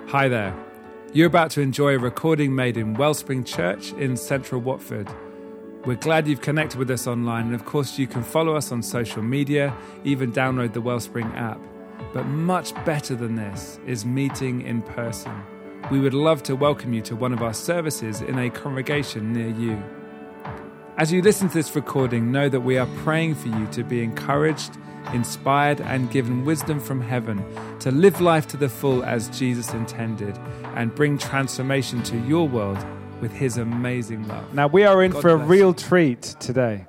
Hi there. You're about to enjoy a recording made in Wellspring Church in central Watford. We're glad you've connected with us online, and of course you can follow us on social media, even download the Wellspring app. But much better than this is meeting in person. We would love to welcome you to one of our services in a congregation near you. As you listen to this recording, know that we are praying for you to be encouraged, inspired and given wisdom from heaven to live life to the full as Jesus intended and bring transformation to your world with his amazing love. Now, we are in for a real treat today.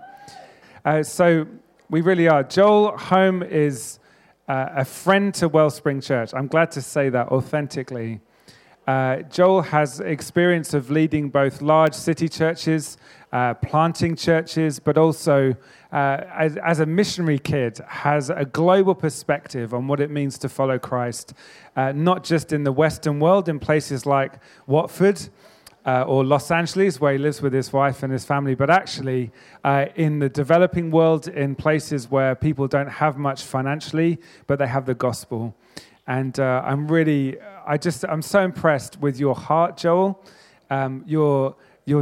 So we really are. Joel Home is a friend to Wellspring Church. I'm glad to say that authentically. Joel has experience of leading both large city churches, planting churches, but also as a missionary kid has a global perspective on what it means to follow Christ, not just in the Western world in places like Watford or Los Angeles, where he lives with his wife and his family, but actually in the developing world in places where people don't have much financially, but they have the gospel. And I'm so impressed with your heart, Joel. You're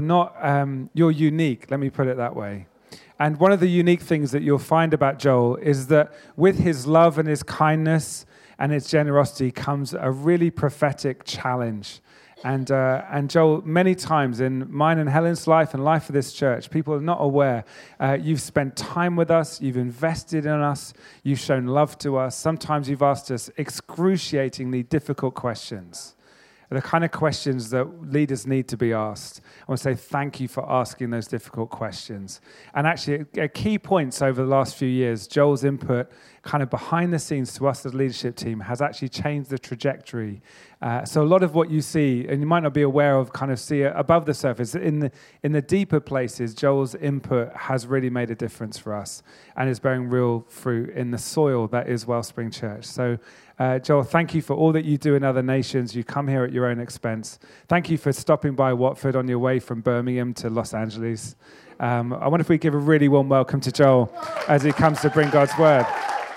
unique, let me put it that way. And one of the unique things that you'll find about Joel is that with his love and his kindness and his generosity comes a really prophetic challenge. And Joel, many times in mine and Helen's life and life of this church, people are not aware. You've spent time with us. You've invested in us. You've shown love to us. Sometimes you've asked us excruciatingly difficult questions, the kind of questions that leaders need to be asked. I want to say thank you for asking those difficult questions. And actually, at key points over the last few years, Joel's input kind of behind the scenes to us as a leadership team has actually changed the trajectory. So a lot of what you see, and you might not be aware of, kind of see it above the surface, in the deeper places, Joel's input has really made a difference for us and is bearing real fruit in the soil that is Wellspring Church. So Joel, thank you for all that you do in other nations. You come here at your own expense. Thank you for stopping by Watford on your way from Birmingham to Los Angeles. I wonder if we give a really warm welcome to Joel as he comes to bring God's word.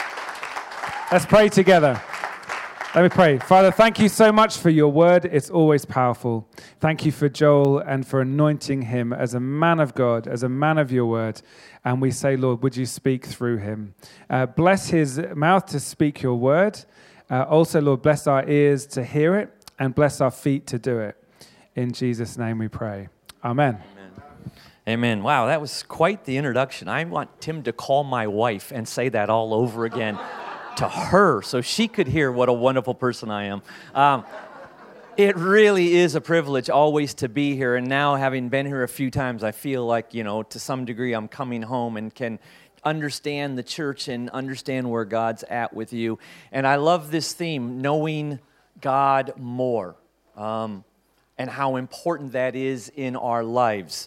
Let's pray together. Let me pray. Father, thank you so much for your word. It's always powerful. Thank you for Joel and for anointing him as a man of God, as a man of your word. And we say, Lord, would you speak through him? Bless his mouth to speak your word. Also, Lord, bless our ears to hear it and bless our feet to do it. In Jesus' name we pray. Amen. Amen. Wow, that was quite the introduction. I want Tim to call my wife and say that all over again to her so she could hear what a wonderful person I am. It really is a privilege always to be here. And now, having been here a few times, I feel like, to some degree I'm coming home and can understand the church and understand where God's at with you. And I love this theme, knowing God more, and how important that is in our lives.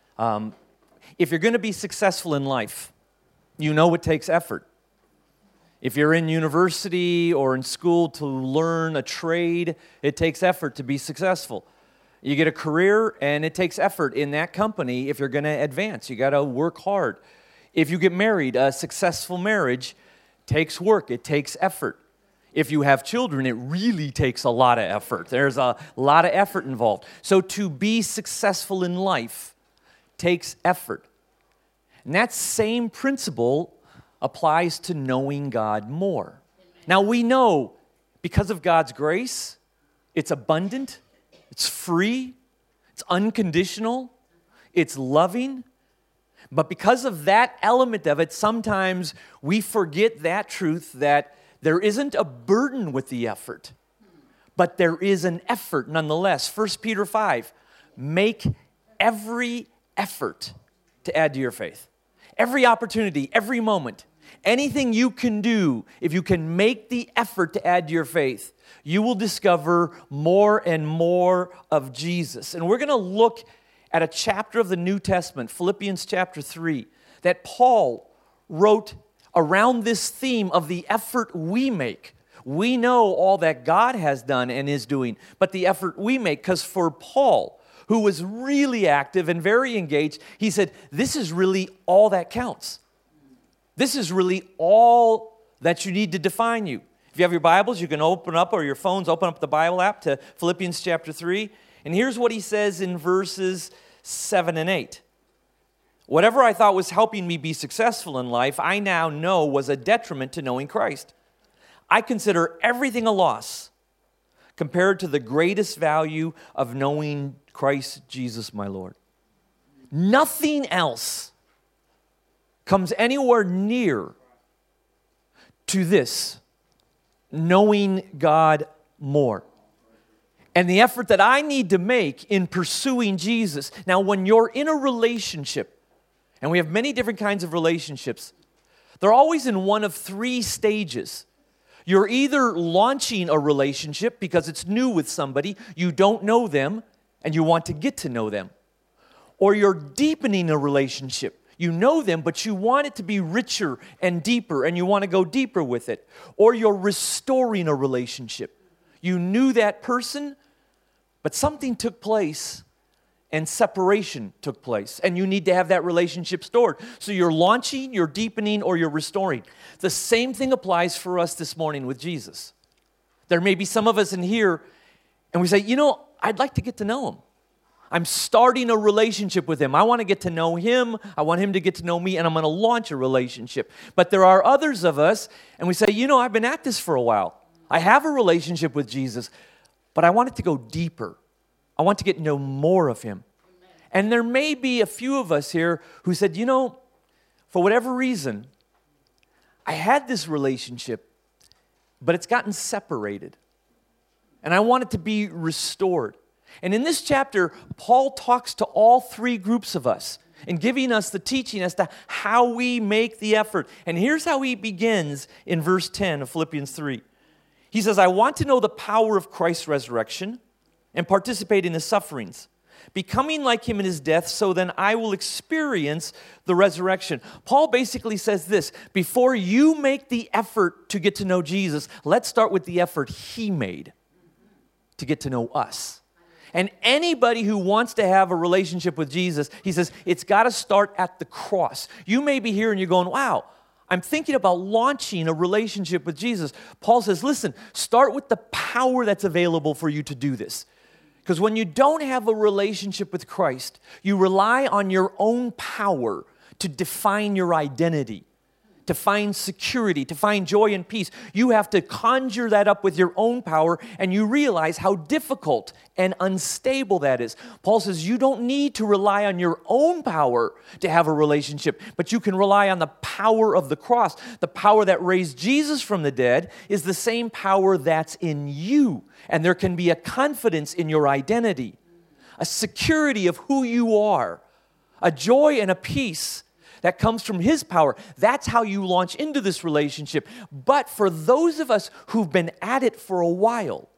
If you're going to be successful in life, it takes effort. If you're in university or in school to learn a trade, it takes effort to be successful. You get a career, and it takes effort in that company if you're going to advance. You got to work hard. If you get married, a successful marriage takes work. It takes effort. If you have children, it really takes a lot of effort. There's a lot of effort involved. So to be successful in life takes effort. And that same principle applies to knowing God more. Now we know, because of God's grace, it's abundant, it's free, it's unconditional, it's loving. But because of that element of it, sometimes we forget that truth that there isn't a burden with the effort, but there is an effort nonetheless. 1 Peter 5, make every effort to add to your faith. Every opportunity, every moment, anything you can do, if you can make the effort to add to your faith, you will discover more and more of Jesus. And we're going to look at a chapter of the New Testament, Philippians chapter 3, that Paul wrote around this theme of the effort we make. We know all that God has done and is doing, but the effort we make, because for Paul, who was really active and very engaged, he said, this is really all that counts. This is really all that you need to define you. If If you have your Bibles, you can open up, or your phones, open up the Bible app to Philippians chapter 3. And here's what he says in verses 7 and 8. Whatever I thought was helping me be successful in life, I now know was a detriment to knowing Christ. I consider everything a loss compared to the greatest value of knowing Christ Jesus my Lord. Nothing else comes anywhere near to this, knowing God more. And the effort that I need to make in pursuing Jesus. Now, when you're in a relationship, and we have many different kinds of relationships, they're always in one of three stages. You're either launching a relationship because it's new with somebody, you don't know them, and you want to get to know them. Or you're deepening a relationship. You know them, but you want it to be richer and deeper, and you want to go deeper with it. Or you're restoring a relationship. You knew that person, but something took place, and separation took place, and you need to have that relationship stored. So you're launching, you're deepening, or you're restoring. The same thing applies for us this morning with Jesus. There may be some of us in here, and we say, I'd like to get to know him. I'm starting a relationship with him. I want to get to know him. I want him to get to know me, and I'm going to launch a relationship. But there are others of us, and we say, I've been at this for a while. I have a relationship with Jesus, but I want it to go deeper. I want to get to know more of him. And there may be a few of us here who said, for whatever reason, I had this relationship, but it's gotten separated. And I want it to be restored. And in this chapter, Paul talks to all three groups of us and giving us the teaching as to how we make the effort. And here's how he begins in verse 10 of Philippians 3. He says, I want to know the power of Christ's resurrection and participate in his sufferings, becoming like him in his death, so then I will experience the resurrection. Paul basically says this: before you make the effort to get to know Jesus, let's start with the effort he made to get to know us. And anybody who wants to have a relationship with Jesus, he says, it's got to start at the cross. You may be here and you're going, wow, I'm thinking about launching a relationship with Jesus. Paul says, listen, start with the power that's available for you to do this. Because when you don't have a relationship with Christ, you rely on your own power to define your identity, to find security, to find joy and peace. You have to conjure that up with your own power, and you realize how difficult and unstable that is. Paul says you don't need to rely on your own power to have a relationship, but you can rely on the power of the cross. The power that raised Jesus from the dead is the same power that's in you, and there can be a confidence in your identity, a security of who you are, a joy and a peace that comes from his power. That's how you launch into this relationship. But for those of us who've been at it for a while,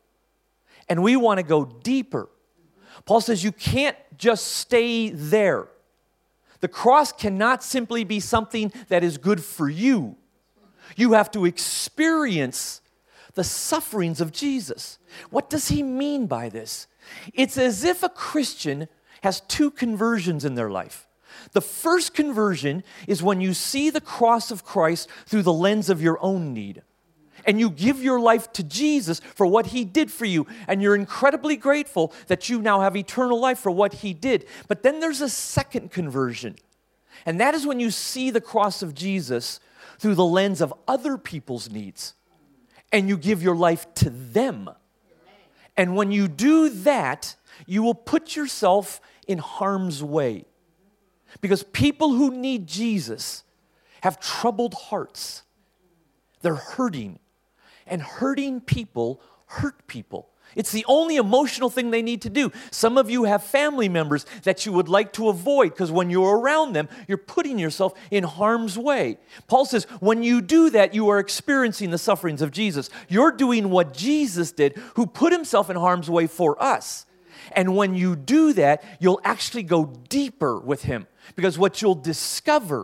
and we want to go deeper, Paul says you can't just stay there. The cross cannot simply be something that is good for you. You have to experience the sufferings of Jesus. What does he mean by this? It's as if a Christian has two conversions in their life. The first conversion is when you see the cross of Christ through the lens of your own need. And you give your life to Jesus for what he did for you. And you're incredibly grateful that you now have eternal life for what he did. But then there's a second conversion. And that is when you see the cross of Jesus through the lens of other people's needs. And you give your life to them. And when you do that, you will put yourself in harm's way. Because people who need Jesus have troubled hearts. They're hurting. And hurting people hurt people. It's the only emotional thing they need to do. Some of you have family members that you would like to avoid because when you're around them, you're putting yourself in harm's way. Paul says, when you do that, you are experiencing the sufferings of Jesus. You're doing what Jesus did, who put himself in harm's way for us. And when you do that, you'll actually go deeper with him. Because what you'll discover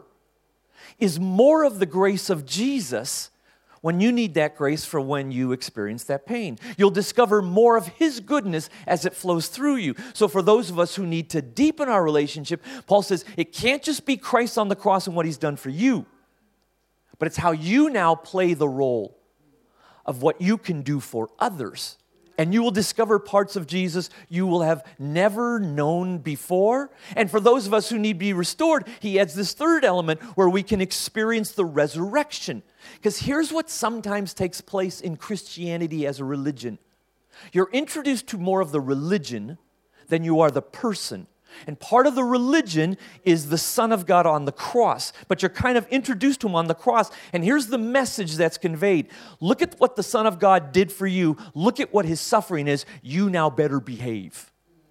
is more of the grace of Jesus when you need that grace for when you experience that pain. You'll discover more of his goodness as it flows through you. So for those of us who need to deepen our relationship, Paul says it can't just be Christ on the cross and what he's done for you, but it's how you now play the role of what you can do for others. And you will discover parts of Jesus you will have never known before. And for those of us who need to be restored, he adds this third element where we can experience the resurrection. Because here's what sometimes takes place in Christianity as a religion. You're introduced to more of the religion than you are the person. And part of the religion is the Son of God on the cross. But you're kind of introduced to him on the cross. And here's the message that's conveyed. Look at what the Son of God did for you. Look at what his suffering is. You now better behave.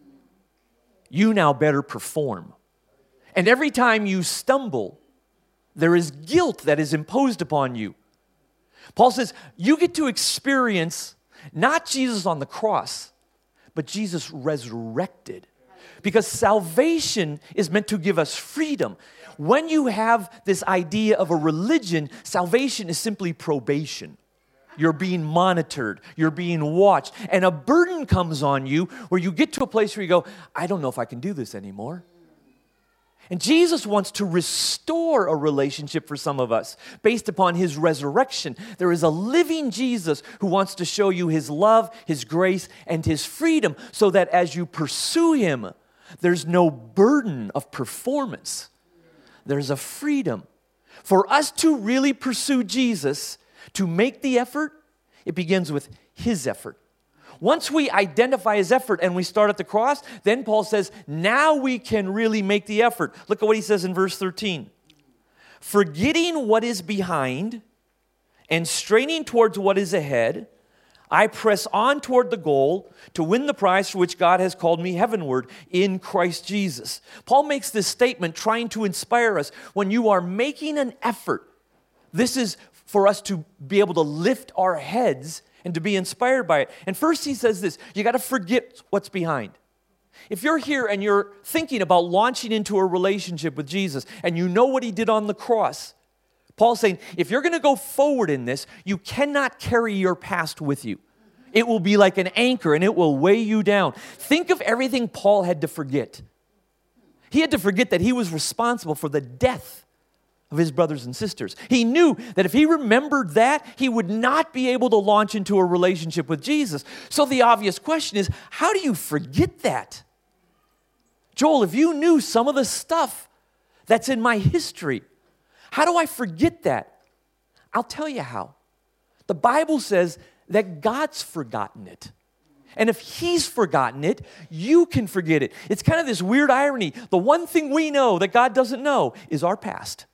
You now better perform. And every time you stumble, there is guilt that is imposed upon you. Paul says, you get to experience not Jesus on the cross, but Jesus resurrected. Because salvation is meant to give us freedom. When you have this idea of a religion, salvation is simply probation. You're being monitored. You're being watched. And a burden comes on you where you get to a place where you go, I don't know if I can do this anymore. And Jesus wants to restore a relationship for some of us based upon his resurrection. There is a living Jesus who wants to show you his love, his grace, and his freedom so that as you pursue him, there's no burden of performance. There's a freedom. For us to really pursue Jesus, to make the effort, it begins with his effort. Once we identify his effort and we start at the cross, then Paul says, now we can really make the effort. Look at what he says in verse 13. Forgetting what is behind and straining towards what is ahead, I press on toward the goal to win the prize for which God has called me heavenward in Christ Jesus. Paul makes this statement trying to inspire us. When you are making an effort, this is for us to be able to lift our heads and to be inspired by it. And first he says this, you got to forget what's behind. If you're here and you're thinking about launching into a relationship with Jesus and you know what he did on the cross, Paul's saying, if you're going to go forward in this, you cannot carry your past with you. It will be like an anchor and it will weigh you down. Think of everything Paul had to forget. He had to forget that he was responsible for the death of his brothers and sisters. He knew that if he remembered that, he would not be able to launch into a relationship with Jesus. So the obvious question is, how do you forget that? Joel, if you knew some of the stuff that's in my history, how do I forget that? I'll tell you how. The Bible says that God's forgotten it. And if he's forgotten it, you can forget it. It's kind of this weird irony. The one thing we know that God doesn't know is our past.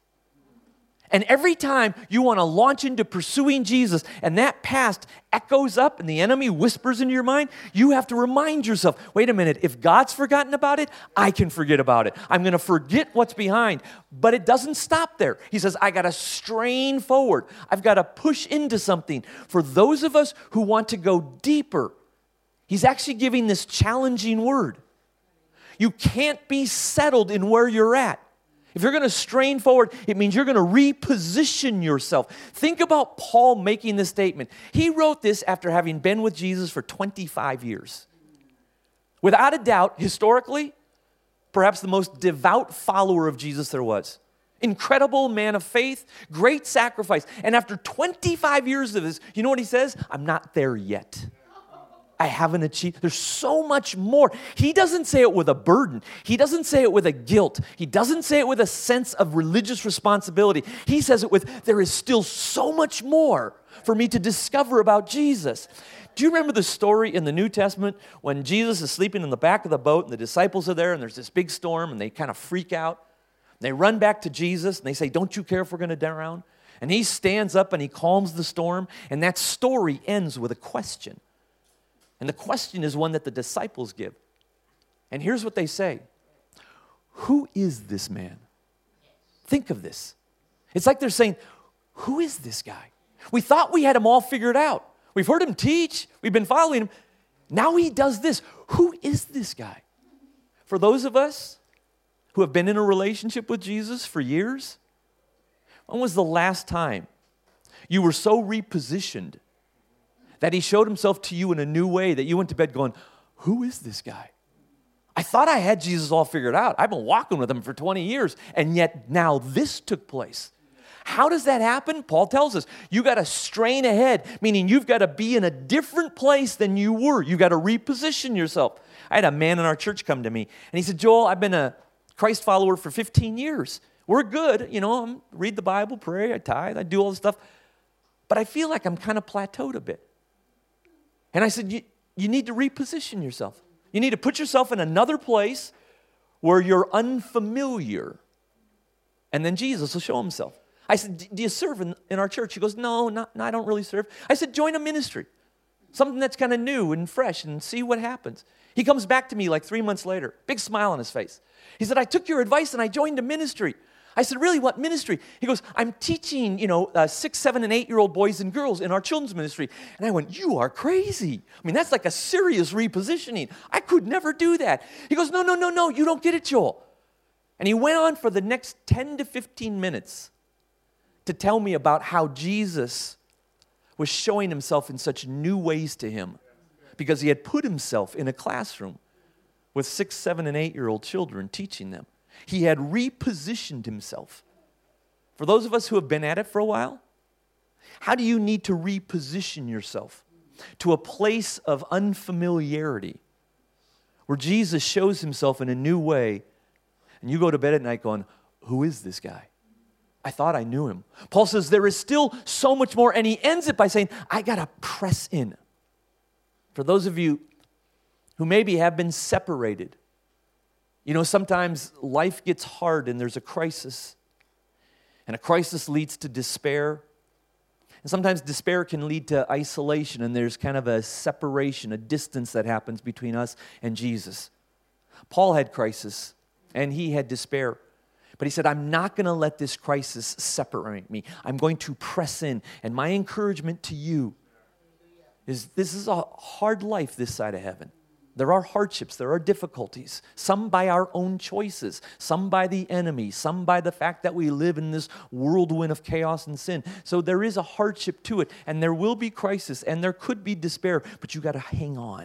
And every time you want to launch into pursuing Jesus and that past echoes up and the enemy whispers into your mind, you have to remind yourself, wait a minute, if God's forgotten about it, I can forget about it. I'm going to forget what's behind. But it doesn't stop there. He says, I got to strain forward. I've got to push into something. For those of us who want to go deeper, he's actually giving this challenging word. You can't be settled in where you're at. If you're going to strain forward, it means you're going to reposition yourself. Think about Paul making this statement. He wrote this after having been with Jesus for 25 years. Without a doubt, historically, perhaps the most devout follower of Jesus there was. Incredible man of faith, great sacrifice. And after 25 years of this, you know what he says? I'm not there yet. I haven't achieved. There's so much more. He doesn't say it with a burden. He doesn't say it with a guilt. He doesn't say it with a sense of religious responsibility. He says it with, there is still so much more for me to discover about Jesus. Do you remember the story in the New Testament when Jesus is sleeping in the back of the boat and the disciples are there and there's this big storm and they kind of freak out? They run back to Jesus and they say, don't you care if we're going to drown? And he stands up and he calms the storm, and that story ends with a question. And the question is one that the disciples give. And here's what they say. Who is this man? Think of this. It's like they're saying, who is this guy? We thought we had him all figured out. We've heard him teach. We've been following him. Now he does this. Who is this guy? For those of us who have been in a relationship with Jesus for years, when was the last time you were so repositioned that he showed himself to you in a new way that you went to bed going, who is this guy? I thought I had Jesus all figured out. I've been walking with him for 20 years, and yet now this took place. How does that happen? Paul tells us you got to strain ahead, meaning you've got to be in a different place than you were. You've got to reposition yourself. I had a man in our church come to me, and he said, Joel, I've been a Christ follower for 15 years. We're good. I read the Bible, pray, I tithe, I do all this stuff. But I feel like I'm kind of plateaued a bit. And I said, you need to reposition yourself. You need to put yourself in another place where you're unfamiliar. And then Jesus will show himself. I said, do you serve in our church? He goes, no, I don't really serve. I said, join a ministry. Something that's kind of new and fresh and see what happens. He comes back to me like 3 months later, big smile on his face. He said, I took your advice and I joined a ministry. I said, really, what ministry? He goes, I'm teaching, 6, 7, and 8-year-old boys and girls in our children's ministry. And I went, you are crazy. I mean, that's like a serious repositioning. I could never do that. He goes, no, you don't get it, Joel. And he went on for the next 10 to 15 minutes to tell me about how Jesus was showing himself in such new ways to him because he had put himself in a classroom with 6, 7, and 8-year-old children teaching them. He had repositioned himself. For those of us who have been at it for a while, how do you need to reposition yourself to a place of unfamiliarity where Jesus shows himself in a new way and you go to bed at night going, who is this guy? I thought I knew him. Paul says there is still so much more, and he ends it by saying, I got to press in. For those of you who maybe have been separated, sometimes life gets hard and there's a crisis. And a crisis leads to despair. And sometimes despair can lead to isolation, and there's kind of a separation, a distance that happens between us and Jesus. Paul had crisis, and he had despair. But he said, I'm not going to let this crisis separate me. I'm going to press in. And my encouragement to you is this is a hard life this side of heaven. There are hardships, there are difficulties, some by our own choices, some by the enemy, some by the fact that we live in this whirlwind of chaos and sin. So there is a hardship to it, and there will be crisis, and there could be despair, but you got to hang on.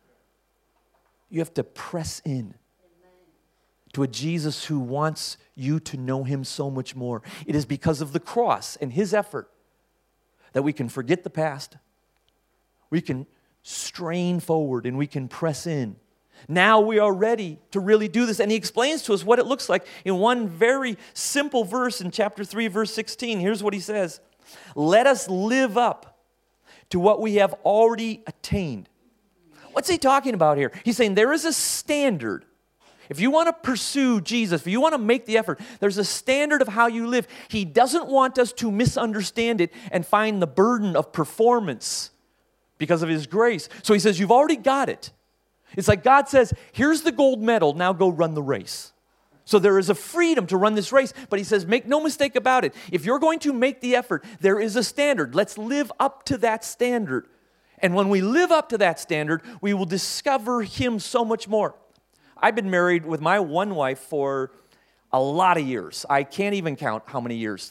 You have to press in to a Jesus who wants you to know him so much more. It is because of the cross and his effort that we can forget the past. We can strain forward and we can press in. Now we are ready to really do this. And he explains to us what it looks like in one very simple verse in chapter 3, verse 16. Here's what he says. Let us live up to what we have already attained. What's he talking about here? He's saying there is a standard. If you want to pursue Jesus, if you want to make the effort, there's a standard of how you live. He doesn't want us to misunderstand it and find the burden of performance because of his grace. So he says, you've already got it. It's like God says, here's the gold medal, now go run the race. So there is a freedom to run this race, but he says, make no mistake about it. If you're going to make the effort, there is a standard. Let's live up to that standard. And when we live up to that standard, we will discover him so much more. I've been married with my one wife for a lot of years. I can't even count how many years.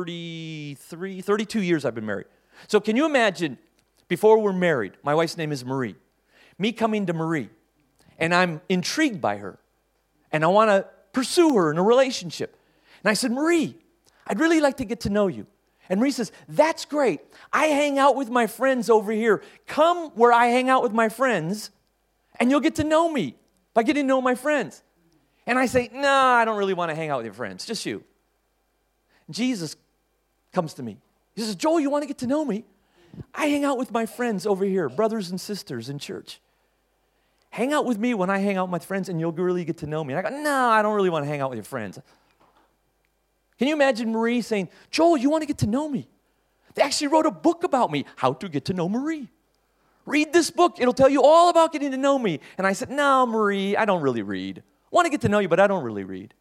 32 years I've been married. So can you imagine, before we're married, my wife's name is Marie, me coming to Marie, and I'm intrigued by her, and I want to pursue her in a relationship. And I said, Marie, I'd really like to get to know you. And Marie says, that's great. I hang out with my friends over here. Come where I hang out with my friends, and you'll get to know me by getting to know my friends. And I say, no, I don't really want to hang out with your friends, just you. Jesus comes to me. He says, Joel, you want to get to know me? I hang out with my friends over here, brothers and sisters in church. Hang out with me when I hang out with my friends and you'll really get to know me. And I go, no, I don't really want to hang out with your friends. Can you imagine Marie saying, Joel, you want to get to know me? They actually wrote a book about me, How to Get to Know Marie. Read this book. It'll tell you all about getting to know me. And I said, no, Marie, I don't really read. I want to get to know you, but I don't really read.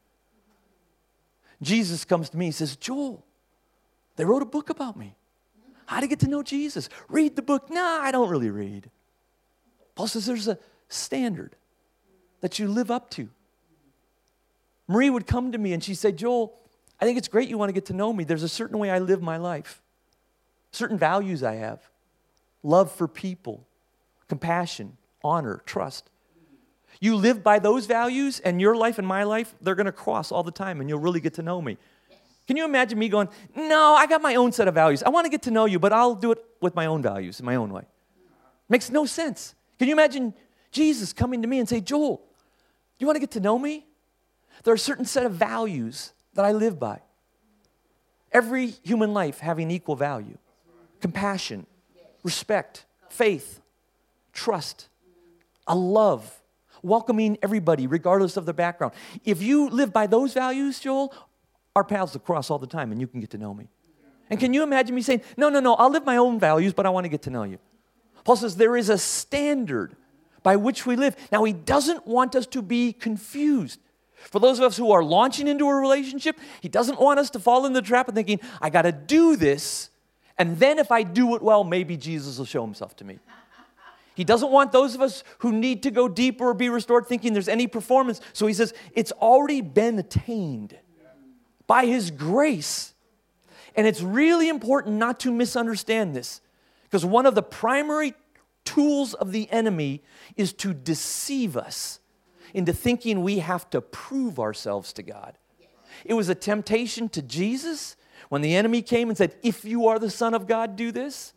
Jesus comes to me and says, Joel, they wrote a book about me. How to get to know Jesus. Read the book. Nah, I don't really read. Paul says there's a standard that you live up to. Marie would come to me and she'd say, Joel, I think it's great you want to get to know me. There's a certain way I live my life. Certain values I have. Love for people. Compassion. Honor. Trust. You live by those values and your life and my life, they're going to cross all the time and you'll really get to know me. Can you imagine me going, no, I got my own set of values. I want to get to know you, but I'll do it with my own values, in my own way. Makes no sense. Can you imagine Jesus coming to me and say, Joel, you want to get to know me? There are a certain set of values that I live by. Every human life having equal value. Compassion, respect, faith, trust, a love, welcoming everybody regardless of their background. If you live by those values, Joel, our paths will cross all the time and you can get to know me. And can you imagine me saying, no, I'll live my own values, but I want to get to know you. Paul says there is a standard by which we live. Now, he doesn't want us to be confused. For those of us who are launching into a relationship, he doesn't want us to fall in the trap of thinking, I got to do this, and then if I do it well, maybe Jesus will show himself to me. He doesn't want those of us who need to go deeper or be restored thinking there's any performance. So he says, it's already been attained by his grace. And it's really important not to misunderstand this, because one of the primary tools of the enemy is to deceive us into thinking we have to prove ourselves to God. It was a temptation to Jesus when the enemy came and said, if you are the Son of God, do this.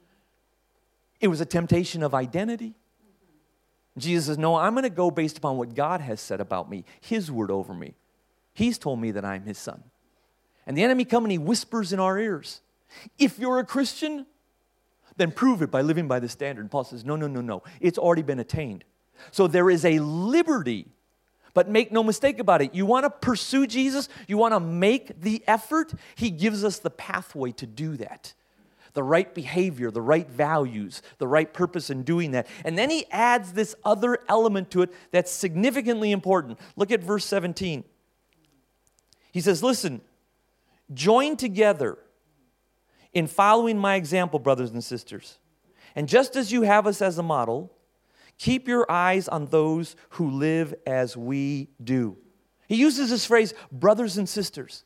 It was a temptation of identity. Jesus says, no, I'm going to go based upon what God has said about me, his word over me. He's told me that I'm his son. And the enemy comes and he whispers in our ears, if you're a Christian, then prove it by living by the standard. And Paul says, no. It's already been attained. So there is a liberty, but make no mistake about it. You want to pursue Jesus? You want to make the effort? He gives us the pathway to do that. The right behavior, the right values, the right purpose in doing that. And then he adds this other element to it that's significantly important. Look at verse 17. He says, listen, join together in following my example, brothers and sisters. And just as you have us as a model, keep your eyes on those who live as we do. He uses this phrase, brothers and sisters.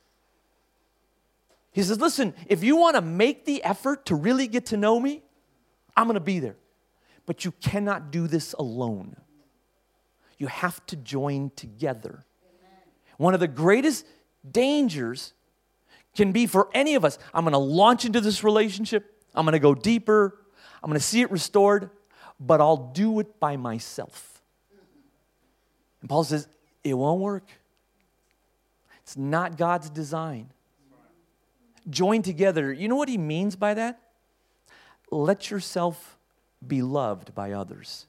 He says, listen, if you want to make the effort to really get to know me, I'm going to be there. But you cannot do this alone. You have to join together. One of the greatest dangers can be for any of us, I'm going to launch into this relationship, I'm going to go deeper, I'm going to see it restored, but I'll do it by myself. And Paul says, it won't work. It's not God's design. Join together. You know what he means by that? Let yourself be loved by others.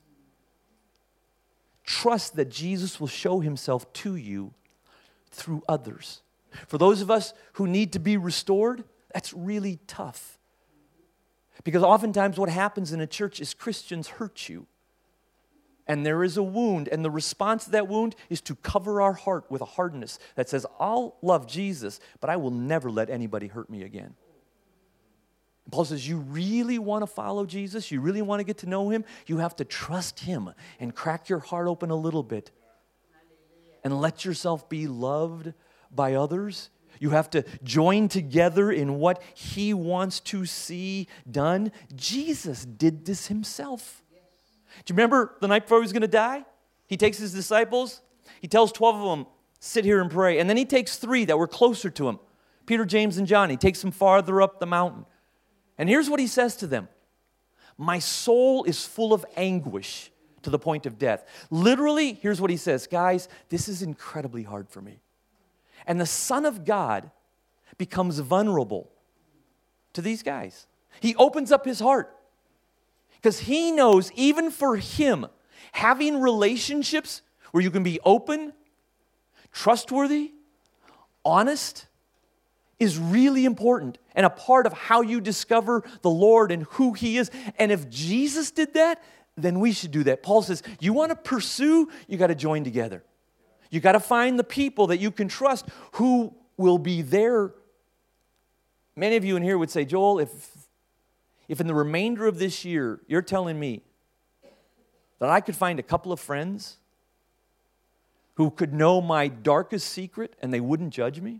Trust that Jesus will show himself to you through others. For those of us who need to be restored, that's really tough. Because oftentimes what happens in a church is Christians hurt you. And there is a wound, and the response to that wound is to cover our heart with a hardness that says, I'll love Jesus, but I will never let anybody hurt me again. And Paul says, you really want to follow Jesus? You really want to get to know him? You have to trust him and crack your heart open a little bit and let yourself be loved by others. You have to join together in what he wants to see done. Jesus did this himself. Do you remember the night before he was going to die? He takes his disciples. He tells 12 of them, sit here and pray. And then he takes 3 that were closer to him, Peter, James, and John. He takes them farther up the mountain. And here's what he says to them. My soul is full of anguish to the point of death. Literally, here's what he says. Guys, this is incredibly hard for me. And the Son of God becomes vulnerable to these guys. He opens up his heart. Because he knows, even for him, having relationships where you can be open, trustworthy, honest, is really important and a part of how you discover the Lord and who he is. And if Jesus did that, then we should do that. Paul says, you want to pursue, you got to join together. You got to find the people that you can trust who will be there. Many of you in here would say, Joel, if in the remainder of this year, you're telling me that I could find a couple of friends who could know my darkest secret and they wouldn't judge me,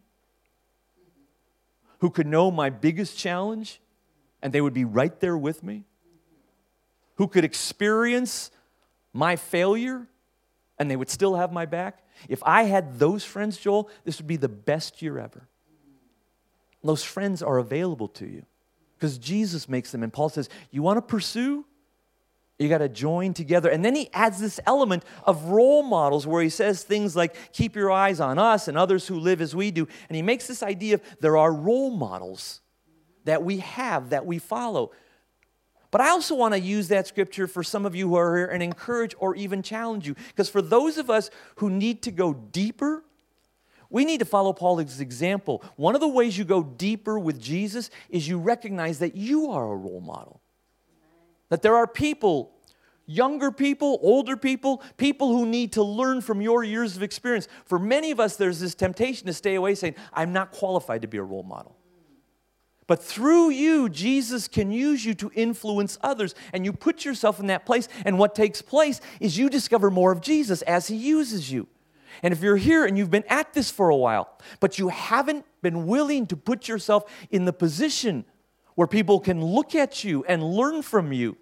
who could know my biggest challenge and they would be right there with me, who could experience my failure and they would still have my back. If I had those friends, Joel, this would be the best year ever. Those friends are available to you because Jesus makes them. And Paul says, you want to pursue? You got to join together. And then he adds this element of role models where he says things like, keep your eyes on us and others who live as we do. And he makes this idea of there are role models that we have, that we follow. But I also want to use that scripture for some of you who are here and encourage or even challenge you. Because for those of us who need to go deeper, we need to follow Paul's example. One of the ways you go deeper with Jesus is you recognize that you are a role model. That there are people, younger people, older people, people who need to learn from your years of experience. For many of us, there's this temptation to stay away saying, I'm not qualified to be a role model. But through you, Jesus can use you to influence others. And you put yourself in that place. And what takes place is you discover more of Jesus as he uses you. And if you're here and you've been at this for a while, but you haven't been willing to put yourself in the position where people can look at you and learn from you,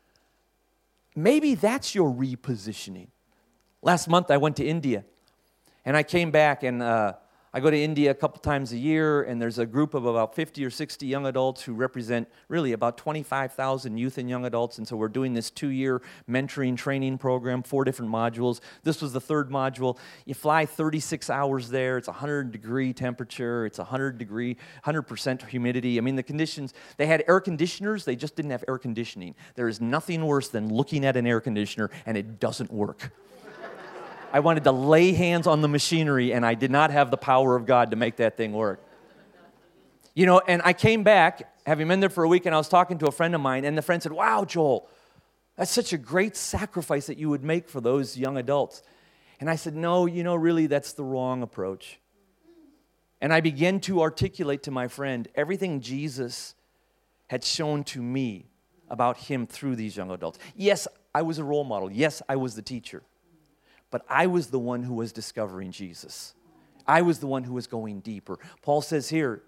maybe that's your repositioning. Last month, I went to India. And I came back, and I go to India a couple times a year, and there's a group of about 50 or 60 young adults who represent really about 25,000 youth and young adults. And so we're doing this 2-year mentoring training program, 4 different modules. This was the 3rd module. You fly 36 hours there. It's 100-degree temperature. It's 100% humidity. I mean, the conditions, they had air conditioners. They just didn't have air conditioning. There is nothing worse than looking at an air conditioner and it doesn't work. I wanted to lay hands on the machinery, and I did not have the power of God to make that thing work. You know, and I came back, having been there for a week, and I was talking to a friend of mine, and the friend said, wow, Joel, that's such a great sacrifice that you would make for those young adults. And I said, no, you know, really, that's the wrong approach. And I began to articulate to my friend everything Jesus had shown to me about him through these young adults. Yes, I was a role model. Yes, I was the teacher. But I was the one who was discovering Jesus. I was the one who was going deeper. Paul says here,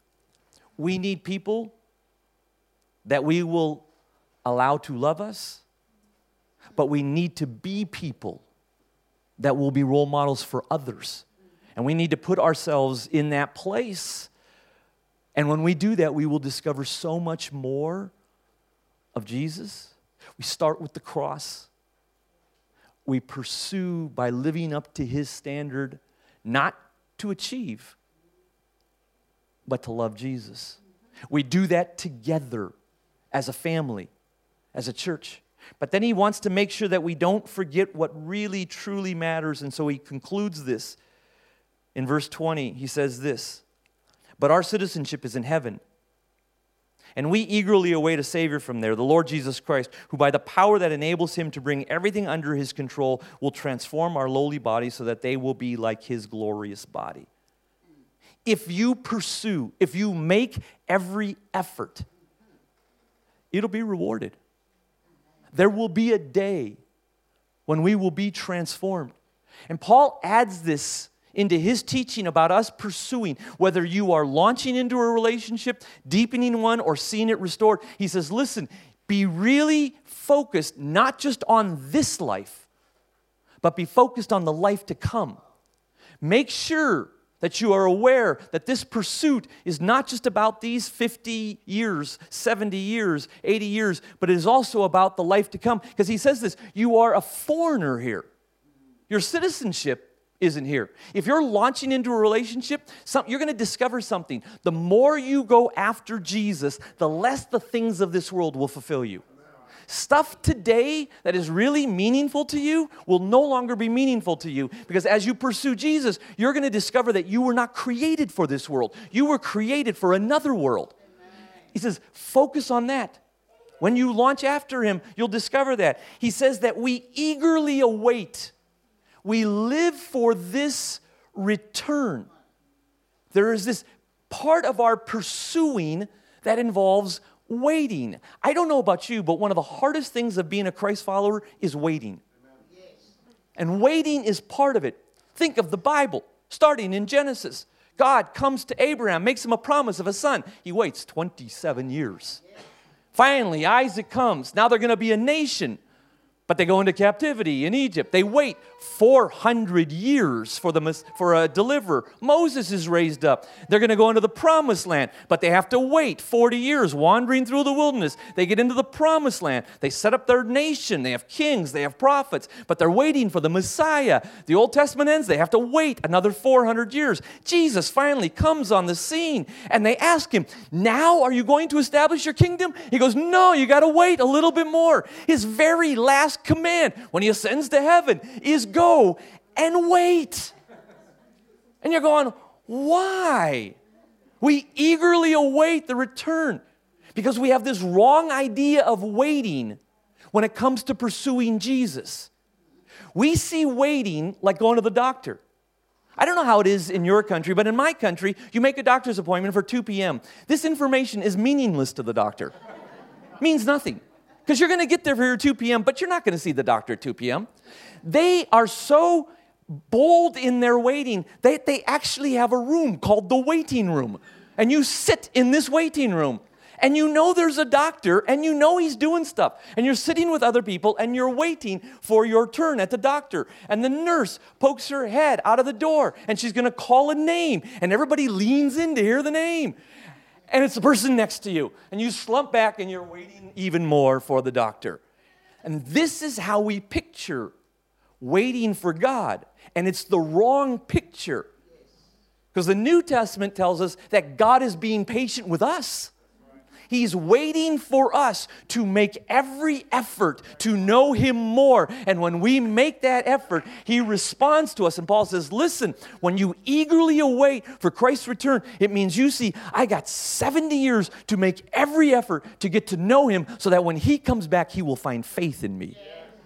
we need people that we will allow to love us, but we need to be people that will be role models for others. And we need to put ourselves in that place. And when we do that, we will discover so much more of Jesus. We start with the cross. We pursue by living up to his standard, not to achieve, but to love Jesus. We do that together as a family, as a church. But then he wants to make sure that we don't forget what really, truly matters. And so he concludes this. In verse 20, he says this, but our citizenship is in heaven. And we eagerly await a Savior from there, the Lord Jesus Christ, who by the power that enables him to bring everything under his control will transform our lowly bodies so that they will be like his glorious body. If you pursue, if you make every effort, it'll be rewarded. There will be a day when we will be transformed. And Paul adds this into his teaching about us pursuing, whether you are launching into a relationship, deepening one, or seeing it restored. He says, listen, be really focused not just on this life, but be focused on the life to come. Make sure that you are aware that this pursuit is not just about these 50 years, 70 years, 80 years, but it is also about the life to come. Because he says this, you are a foreigner here. Your citizenship isn't here. If you're launching into a relationship, you're going to discover something. The more you go after Jesus, the less the things of this world will fulfill you. Stuff today that is really meaningful to you will no longer be meaningful to you, because as you pursue Jesus, you're going to discover that you were not created for this world. You were created for another world. He says, focus on that. When you launch after him, you'll discover that. He says that we eagerly await. We live for this return. There is this part of our pursuing that involves waiting. I don't know about you, but one of the hardest things of being a Christ follower is waiting. And waiting is part of it. Think of the Bible, starting in Genesis. God comes to Abraham, makes him a promise of a son. He waits 27 years. Finally, Isaac comes. Now they're going to be a nation. But they go into captivity in Egypt. They wait 400 years for a deliverer. Moses is raised up. They're going to go into the promised land, but they have to wait 40 years wandering through the wilderness. They get into the promised land. They set up their nation. They have kings. They have prophets, but they're waiting for the Messiah. The Old Testament ends. They have to wait another 400 years. Jesus finally comes on the scene, and they ask him, now are you going to establish your kingdom? He goes, no, you got to wait a little bit more. His very last command when he ascends to heaven is go and wait. And you're going, why? We eagerly await the return because we have this wrong idea of waiting when it comes to pursuing Jesus. We see waiting like going to the doctor. I don't know how it is in your country, but in my country, you make a doctor's appointment for 2 p.m. This information is meaningless to the doctor. Means nothing. Because you're going to get there for your 2 p.m., but you're not going to see the doctor at 2 p.m. They are so bold in their waiting that they actually have a room called the waiting room. And you sit in this waiting room. And you know there's a doctor, and you know he's doing stuff. And you're sitting with other people, and you're waiting for your turn at the doctor. And the nurse pokes her head out of the door, and she's going to call a name. And everybody leans in to hear the name. And it's the person next to you. And you slump back and you're waiting even more for the doctor. And this is how we picture waiting for God. And it's the wrong picture. Because the New Testament tells us that God is being patient with us. He's waiting for us to make every effort to know Him more. And when we make that effort, He responds to us. And Paul says, listen, when you eagerly await for Christ's return, it means you see, I got 70 years to make every effort to get to know Him so that when He comes back, He will find faith in me.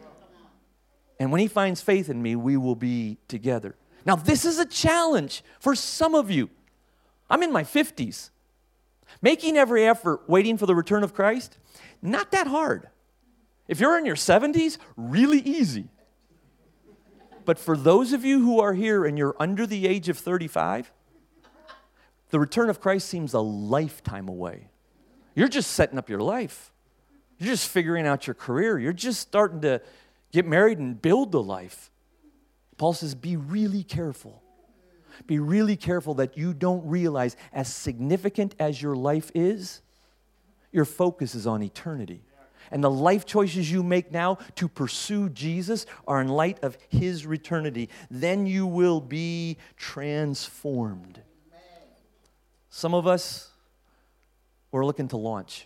And when He finds faith in me, we will be together. Now, this is a challenge for some of you. I'm in my 50s. Making every effort, waiting for the return of Christ, not that hard. If you're in your 70s, really easy. But for those of you who are here and you're under the age of 35, the return of Christ seems a lifetime away. You're just setting up your life. You're just figuring out your career. You're just starting to get married and build the life. Paul says, be really careful. Be really careful that you don't realize, as significant as your life is, your focus is on eternity. And the life choices you make now to pursue Jesus are in light of His eternity. Then you will be transformed. Some of us, we're looking to launch.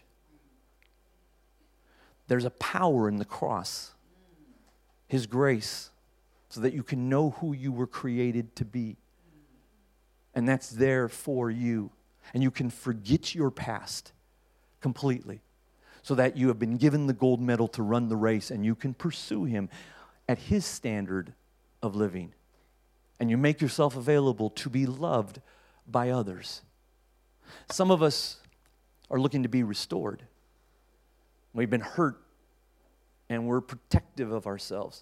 There's a power in the cross, His grace, so that you can know who you were created to be. And that's there for you. And you can forget your past completely so that you have been given the gold medal to run the race and you can pursue Him at His standard of living. And you make yourself available to be loved by others. Some of us are looking to be restored. We've been hurt and we're protective of ourselves.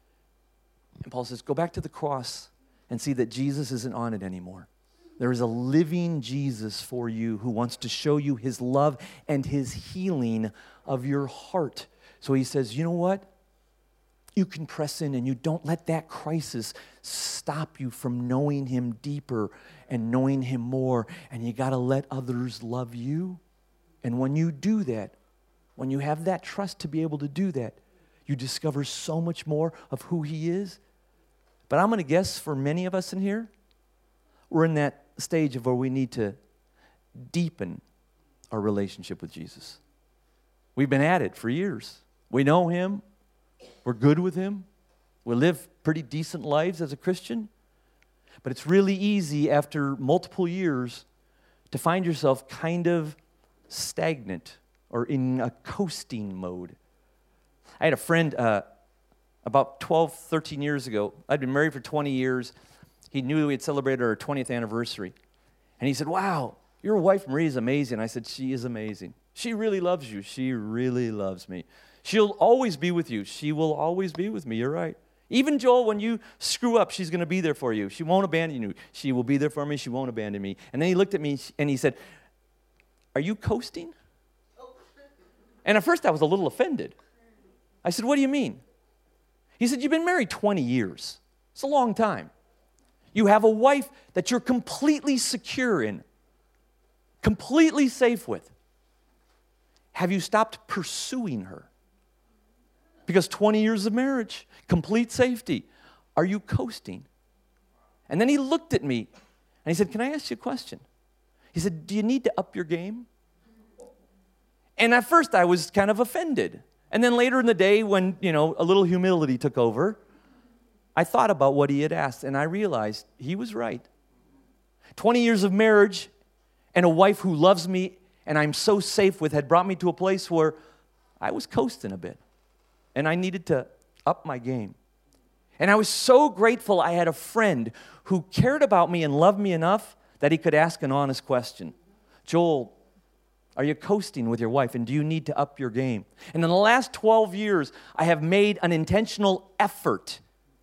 And Paul says, go back to the cross and see that Jesus isn't on it anymore. There is a living Jesus for you who wants to show you His love and His healing of your heart. So He says, you know what? You can press in and you don't let that crisis stop you from knowing Him deeper and knowing Him more. And you got to let others love you. And when you do that, when you have that trust to be able to do that, you discover so much more of who He is. But I'm going to guess for many of us in here, we're in that stage of where we need to deepen our relationship with Jesus. We've been at it for years. We know Him. We're good with Him. We live pretty decent lives as a Christian. But it's really easy after multiple years to find yourself kind of stagnant or in a coasting mode. I had a friend about 12, 13 years ago. I'd been married for 20 years. He knew we had celebrated our 20th anniversary. And he said, wow, your wife Marie is amazing. I said, she is amazing. She really loves you. She really loves me. She'll always be with you. She will always be with me. You're right. Even Joel, when you screw up, she's going to be there for you. She won't abandon you. She will be there for me. She won't abandon me. And then he looked at me and he said, are you coasting? And at first I was a little offended. I said, what do you mean? He said, you've been married 20 years. It's a long time. You have a wife that you're completely secure in, completely safe with. Have you stopped pursuing her? Because 20 years of marriage, complete safety. Are you coasting? And then he looked at me and he said, can I ask you a question? He said, do you need to up your game? And at first I was kind of offended. And then later in the day when, a little humility took over, I thought about what he had asked and I realized he was right. 20 years of marriage and a wife who loves me and I'm so safe with had brought me to a place where I was coasting a bit. And I needed to up my game. And I was so grateful I had a friend who cared about me and loved me enough that he could ask an honest question. Joel, are you coasting with your wife, and do you need to up your game? And in the last 12 years, I have made an intentional effort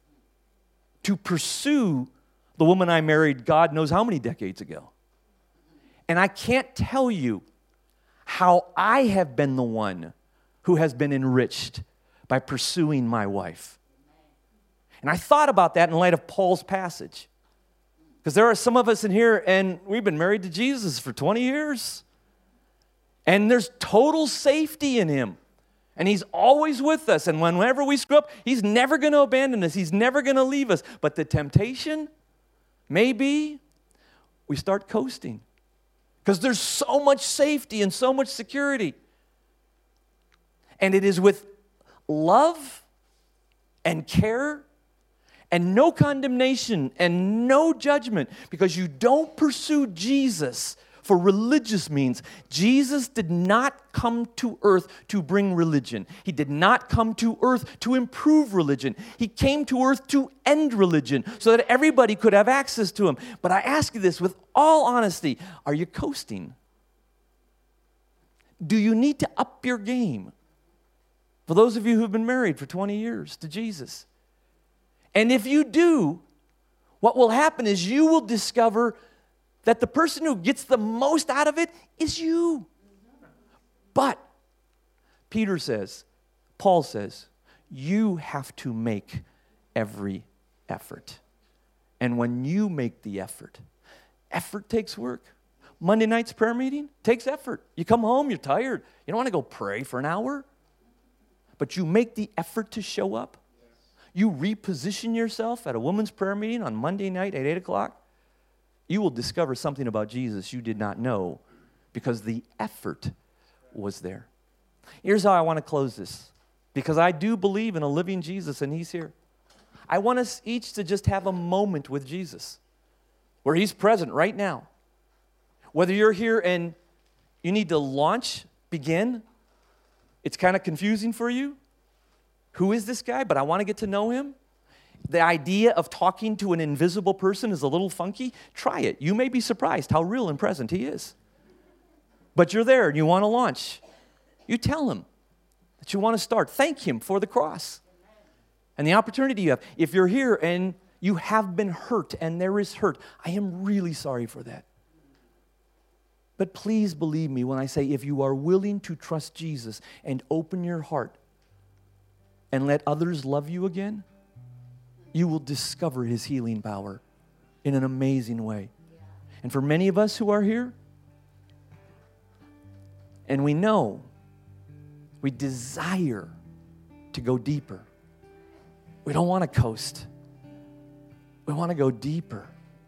to pursue the woman I married God knows how many decades ago. And I can't tell you how I have been the one who has been enriched by pursuing my wife. And I thought about that in light of Paul's passage. Because there are some of us in here, and we've been married to Jesus for 20 years. And there's total safety in him. And he's always with us. And whenever we screw up, he's never going to abandon us. He's never going to leave us. But the temptation, maybe, we start coasting. Because there's so much safety and so much security. And it is with love and care and no condemnation and no judgment, because you don't pursue Jesus for religious means. Jesus did not come to earth to bring religion. He did not come to earth to improve religion. He came to earth to end religion so that everybody could have access to him. But I ask you this with all honesty, are you coasting? Do you need to up your game? For those of you who've been married for 20 years to Jesus. And if you do, what will happen is you will discover that the person who gets the most out of it is you. But Peter says, Paul says, you have to make every effort. And when you make the effort takes work. Monday night's prayer meeting takes effort. You come home, you're tired. You don't want to go pray for an hour. But you make the effort to show up. You reposition yourself at a women's prayer meeting on Monday night at 8 o'clock. You will discover something about Jesus you did not know because the effort was there. Here's how I want to close this, because I do believe in a living Jesus and he's here. I want us each to just have a moment with Jesus where he's present right now. Whether you're here and you need to begin, it's kind of confusing for you. Who is this guy? But I want to get to know him. The idea of talking to an invisible person is a little funky. Try it. You may be surprised how real and present he is. But you're there and you want to launch. You tell him that you want to start. Thank him for the cross and the opportunity you have. If you're here and you have been hurt and there is hurt, I am really sorry for that. But please believe me when I say if you are willing to trust Jesus and open your heart and let others love you again, you will discover his healing power in an amazing way. And for many of us who are here, and we know, we desire to go deeper. We don't want to coast. We want to go deeper.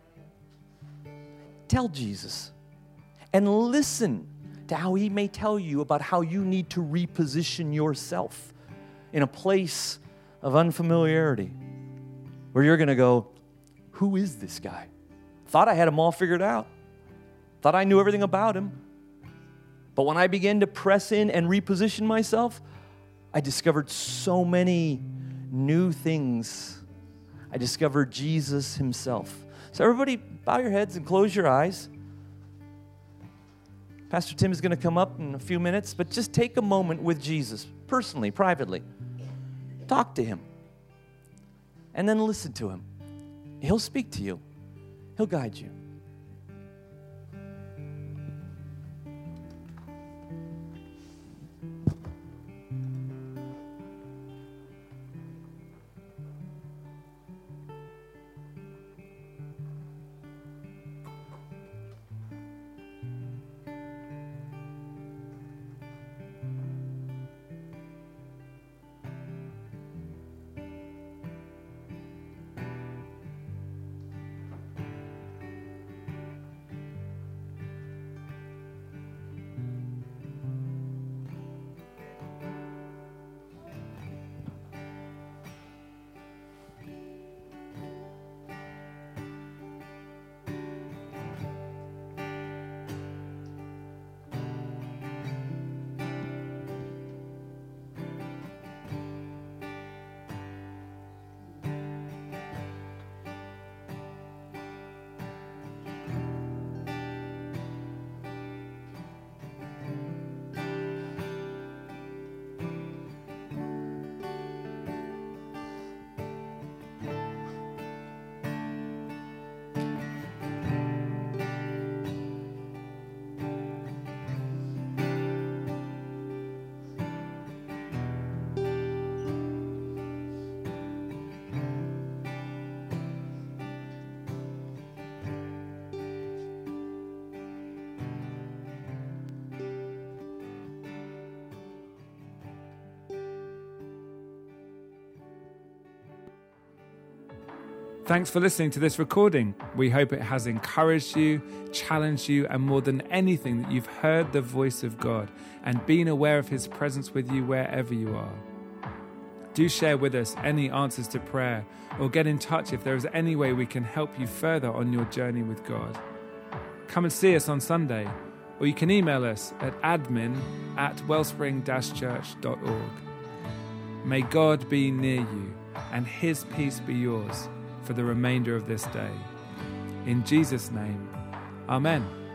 Tell Jesus and listen to how he may tell you about how you need to reposition yourself in a place of unfamiliarity where you're going to go, who is this guy? Thought I had him all figured out. Thought I knew everything about him. But when I began to press in and reposition myself, I discovered so many new things. I discovered Jesus himself. So everybody bow your heads and close your eyes. Pastor Tim is going to come up in a few minutes, but just take a moment with Jesus, personally, privately. Talk to him. And then listen to him. He'll speak to you. He'll guide you. Thanks for listening to this recording. We hope it has encouraged you, challenged you, and more than anything, that you've heard the voice of God and been aware of His presence with you wherever you are. Do share with us any answers to prayer, or get in touch if there is any way we can help you further on your journey with God. Come and see us on Sunday, or you can email us at admin@wellspring-church.org. May God be near you and His peace be yours for the remainder of this day. In Jesus' name, Amen.